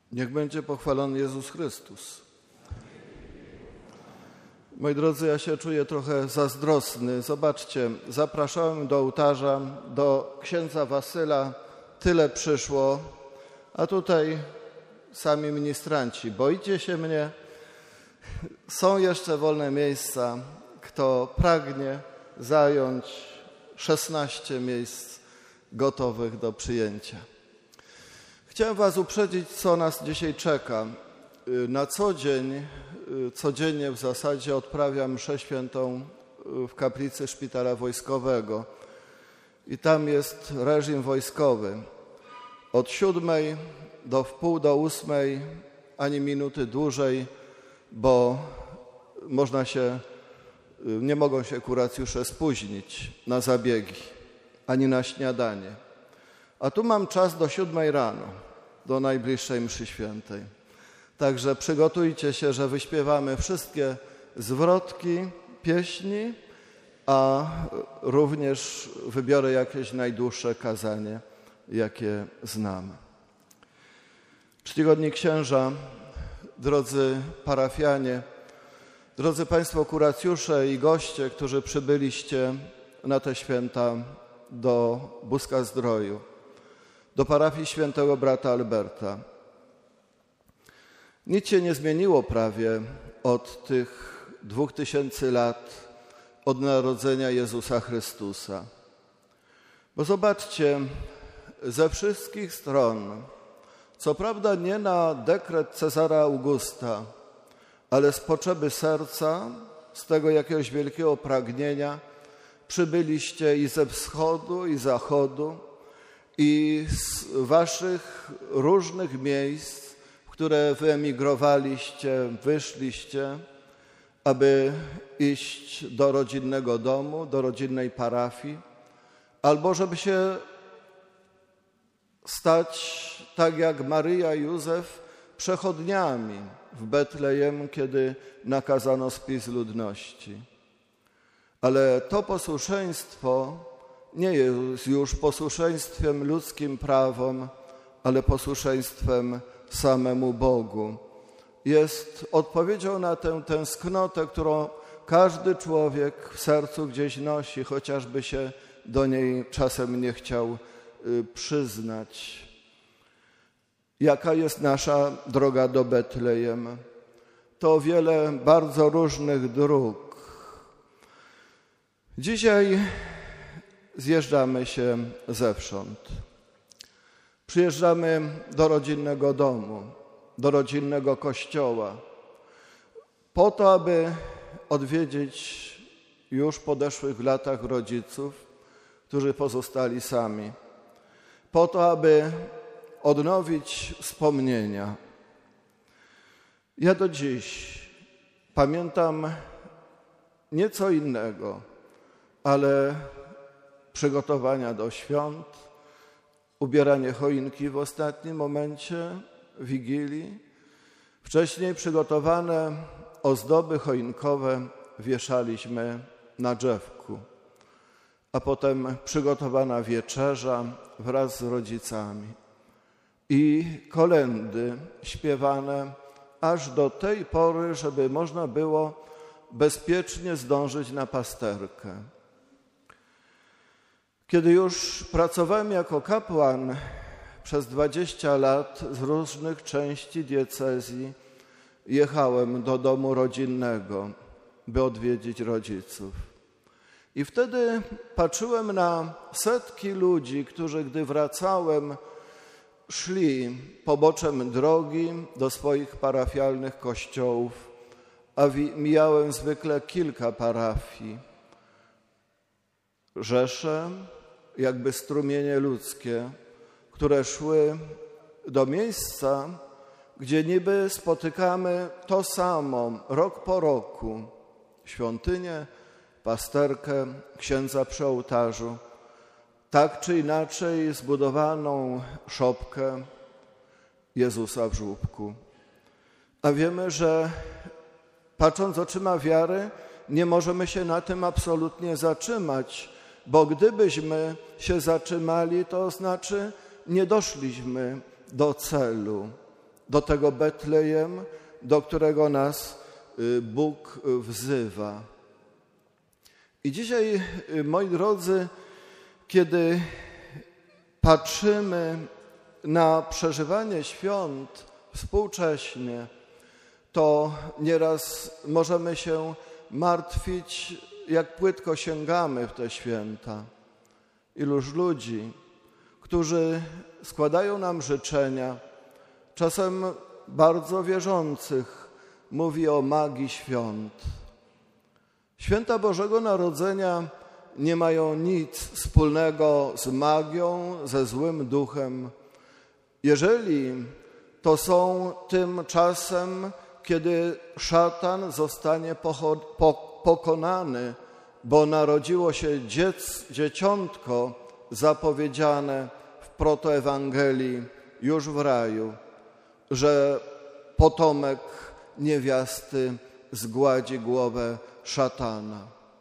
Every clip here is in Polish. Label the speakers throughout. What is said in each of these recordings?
Speaker 1: Niech będzie pochwalony Jezus Chrystus. Moi drodzy, ja się czuję trochę zazdrosny. Zobaczcie, zapraszałem do ołtarza, do księdza Wasyla, tyle przyszło, a tutaj sami ministranci. Boicie się mnie? Są jeszcze wolne miejsca. Kto pragnie zająć 16 miejsc gotowych do przyjęcia. Chciałem was uprzedzić, co nas dzisiaj czeka. Na co dzień, codziennie w zasadzie odprawiam mszę świętą w kaplicy szpitala wojskowego. I tam jest reżim wojskowy. Od 7 do wpół do 8, ani minuty dłużej, bo nie mogą się kuracjusze spóźnić na zabiegi, ani na śniadanie. A tu mam czas do 7 rano, do najbliższej mszy świętej. Także przygotujcie się, że wyśpiewamy wszystkie zwrotki, pieśni, a również wybiorę jakieś najdłuższe kazanie, jakie znam. Czcigodni księża, drodzy parafianie, drodzy Państwo kuracjusze i goście, którzy przybyliście na te święta do Buska-Zdroju, do parafii świętego brata Alberta. Nic się nie zmieniło prawie od tych 2000 lat, od narodzenia Jezusa Chrystusa. Bo zobaczcie, ze wszystkich stron, co prawda nie na dekret Cezara Augusta, ale z potrzeby serca, z tego jakiegoś wielkiego pragnienia, przybyliście i ze wschodu, i zachodu, i z waszych różnych miejsc, w które wyemigrowaliście, wyszliście, aby iść do rodzinnego domu, do rodzinnej parafii, albo żeby się stać, tak jak Maryja i Józef, przechodniami w Betlejem, kiedy nakazano spis ludności. Ale to posłuszeństwo nie jest już posłuszeństwem ludzkim prawom, ale posłuszeństwem samemu Bogu. Jest odpowiedzią na tę tęsknotę, którą każdy człowiek w sercu gdzieś nosi, chociażby się do niej czasem nie chciał przyznać. Jaka jest nasza droga do Betlejem? To wiele bardzo różnych dróg. Dzisiaj zjeżdżamy się zewsząd. Przyjeżdżamy do rodzinnego domu, do rodzinnego kościoła, po to, aby odwiedzić już podeszłych latach rodziców, którzy pozostali sami, po to, aby odnowić wspomnienia. Ja do dziś pamiętam nieco innego, ale przygotowania do świąt, ubieranie choinki w ostatnim momencie Wigilii, wcześniej przygotowane ozdoby choinkowe wieszaliśmy na drzewku, a potem przygotowana wieczerza wraz z rodzicami i kolędy śpiewane aż do tej pory, żeby można było bezpiecznie zdążyć na pasterkę. Kiedy już pracowałem jako kapłan przez 20 lat z różnych części diecezji, jechałem do domu rodzinnego, by odwiedzić rodziców. I wtedy patrzyłem na setki ludzi, którzy gdy wracałem, szli poboczem drogi do swoich parafialnych kościołów, a mijałem zwykle kilka parafii. Rzesze, jakby strumienie ludzkie, które szły do miejsca, gdzie niby spotykamy to samo rok po roku. Świątynię, pasterkę, księdza przy ołtarzu, tak czy inaczej zbudowaną szopkę Jezusa w żłóbku. A wiemy, że patrząc oczyma wiary, nie możemy się na tym absolutnie zatrzymać, bo gdybyśmy się zatrzymali, to znaczy nie doszliśmy do celu. do tego Betlejem, do którego nas Bóg wzywa. I dzisiaj, moi drodzy, kiedy patrzymy na przeżywanie świąt współcześnie, to nieraz możemy się martwić, jak płytko sięgamy w te święta. Iluż ludzi, którzy składają nam życzenia, czasem bardzo wierzących, mówi o magii świąt. Święta Bożego Narodzenia nie mają nic wspólnego z magią, ze złym duchem. Jeżeli to są tym czasem, kiedy szatan zostanie pokonany, bo narodziło się dzieciątko zapowiedziane w protoewangelii już w raju, że potomek niewiasty zgładzi głowę szatana.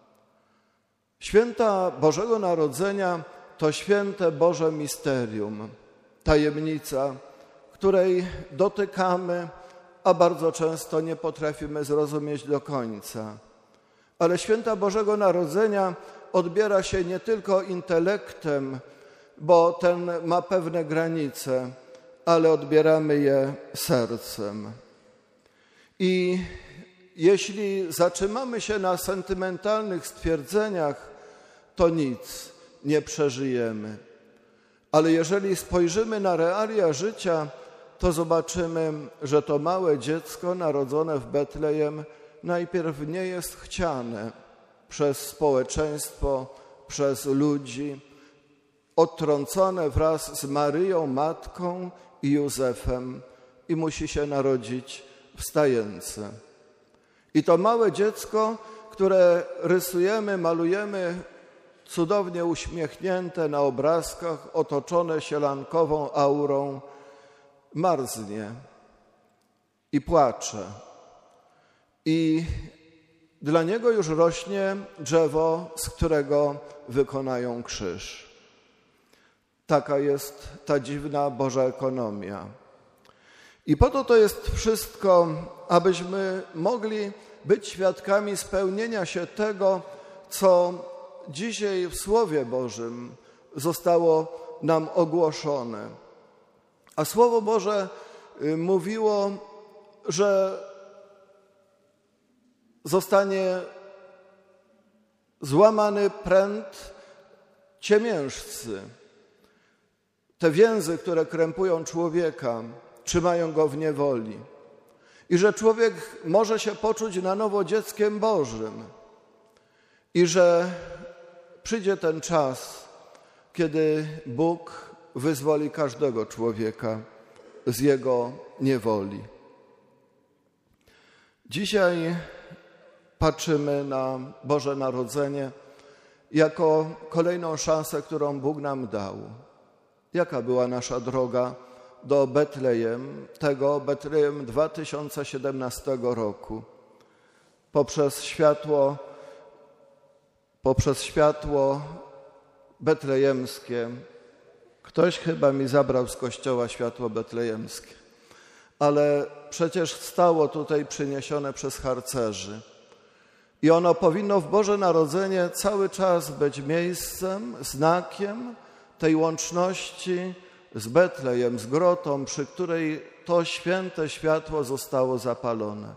Speaker 1: Święta Bożego Narodzenia to święte Boże misterium, tajemnica, której dotykamy, a bardzo często nie potrafimy zrozumieć do końca. Ale święta Bożego Narodzenia odbiera się nie tylko intelektem, bo ten ma pewne granice, ale odbieramy je sercem. I jeśli zatrzymamy się na sentymentalnych stwierdzeniach, to nic nie przeżyjemy. Ale jeżeli spojrzymy na realia życia, to zobaczymy, że to małe dziecko narodzone w Betlejem najpierw nie jest chciane przez społeczeństwo, przez ludzi, odtrącone wraz z Maryją, matką i Józefem i musi się narodzić w stajence. I to małe dziecko, które rysujemy, malujemy cudownie uśmiechnięte na obrazkach, otoczone sielankową aurą, marznie i płacze. I dla niego już rośnie drzewo, z którego wykonają krzyż. Taka jest ta dziwna Boża ekonomia. I po to jest wszystko, abyśmy mogli być świadkami spełnienia się tego, co dzisiaj w Słowie Bożym zostało nam ogłoszone. A Słowo Boże mówiło, że zostanie złamany pręt ciemiężcy. Te więzy, które krępują człowieka, trzymają go w niewoli. I że człowiek może się poczuć na nowo dzieckiem Bożym. I że przyjdzie ten czas, kiedy Bóg wyzwoli każdego człowieka z jego niewoli. Dzisiaj patrzymy na Boże Narodzenie jako kolejną szansę, którą Bóg nam dał. Jaka była nasza droga do Betlejem, tego Betlejem 2017 roku? Poprzez światło betlejemskie. Ktoś chyba mi zabrał z kościoła światło betlejemskie, ale przecież stało tutaj przyniesione przez harcerzy. I ono powinno w Boże Narodzenie cały czas być miejscem, znakiem tej łączności z Betlejem, z grotą, przy której to święte światło zostało zapalone.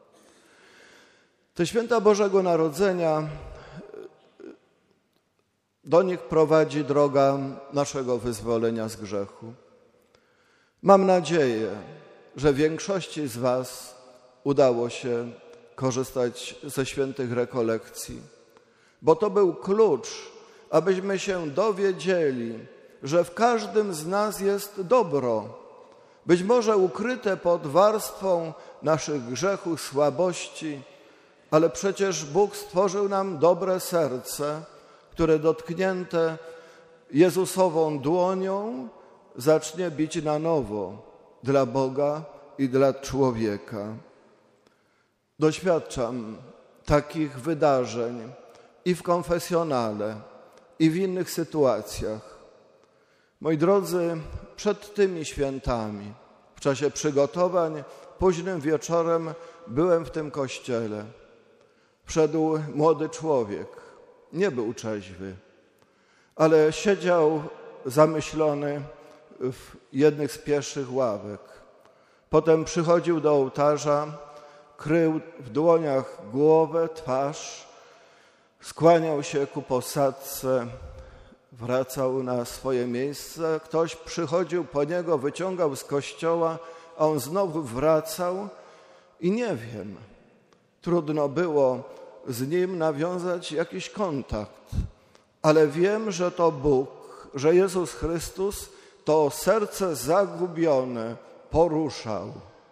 Speaker 1: Te święta Bożego Narodzenia, do nich prowadzi droga naszego wyzwolenia z grzechu. Mam nadzieję, że większości z was udało się korzystać ze świętych rekolekcji, bo to był klucz, abyśmy się dowiedzieli, że w każdym z nas jest dobro, być może ukryte pod warstwą naszych grzechów, słabości, ale przecież Bóg stworzył nam dobre serce, które dotknięte Jezusową dłonią zacznie bić na nowo dla Boga i dla człowieka. Doświadczam takich wydarzeń i w konfesjonale, i w innych sytuacjach. Moi drodzy, przed tymi świętami W czasie przygotowań późnym wieczorem byłem w tym kościele. Wszedł młody człowiek, nie był trzeźwy, ale siedział zamyślony w jednych z pierwszych ławek. Potem przychodził do ołtarza, krył w dłoniach głowę, twarz, skłaniał się ku posadzce, wracał na swoje miejsce. Ktoś przychodził po niego, wyciągał z kościoła, a on znowu wracał i nie wiem, trudno było z nim nawiązać jakiś kontakt, ale wiem, że to Bóg, że Jezus Chrystus to serce zagubione poruszał.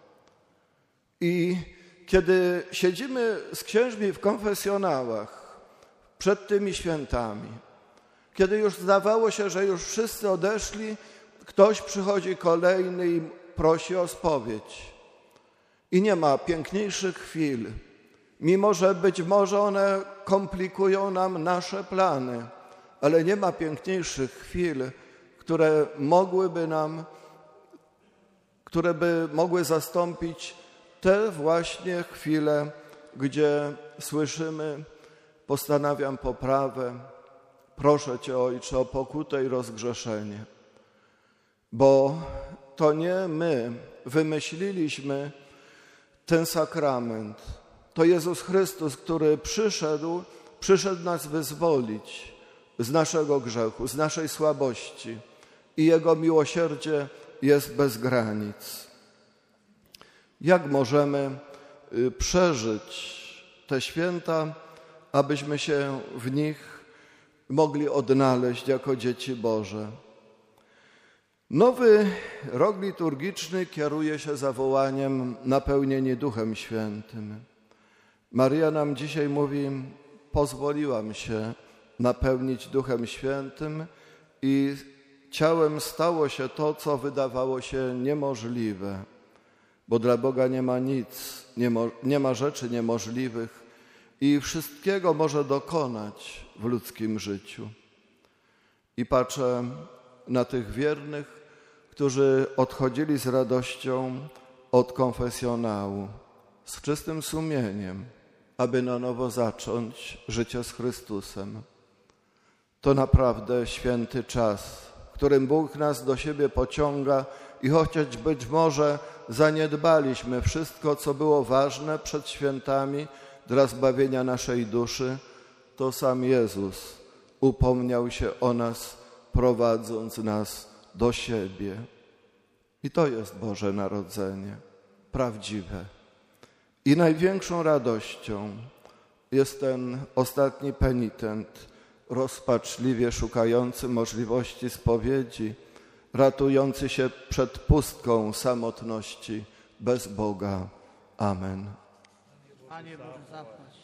Speaker 1: I kiedy siedzimy z księżmi w konfesjonałach przed tymi świętami, kiedy już zdawało się, że już wszyscy odeszli, ktoś przychodzi kolejny i prosi o spowiedź. I nie ma piękniejszych chwil, mimo że być może one komplikują nam nasze plany, ale nie ma piękniejszych chwil, które by mogły zastąpić te właśnie chwile, gdzie słyszymy: postanawiam poprawę, proszę Cię, Ojcze, o pokutę i rozgrzeszenie. Bo to nie my wymyśliliśmy ten sakrament. To Jezus Chrystus, który przyszedł nas wyzwolić z naszego grzechu, z naszej słabości i Jego miłosierdzie jest bez granic. Jak możemy przeżyć te święta, abyśmy się w nich mogli odnaleźć jako dzieci Boże? Nowy rok liturgiczny kieruje się zawołaniem: napełnieni Duchem Świętym. Maryja nam dzisiaj mówi: pozwoliłam się napełnić Duchem Świętym i ciałem stało się to, co wydawało się niemożliwe, bo dla Boga nie ma nic, nie ma rzeczy niemożliwych i wszystkiego może dokonać w ludzkim życiu. I patrzę na tych wiernych, którzy odchodzili z radością od konfesjonału, z czystym sumieniem, aby na nowo zacząć życie z Chrystusem. To naprawdę święty czas, w którym Bóg nas do siebie pociąga i chociaż być może zaniedbaliśmy wszystko, co było ważne przed świętami dla zbawienia naszej duszy, to sam Jezus upomniał się o nas, prowadząc nas do siebie. I to jest Boże Narodzenie, prawdziwe. I największą radością jest ten ostatni penitent, rozpaczliwie szukający możliwości spowiedzi, ratujący się przed pustką samotności bez Boga. Amen.
Speaker 2: Panie Boże, zapłać.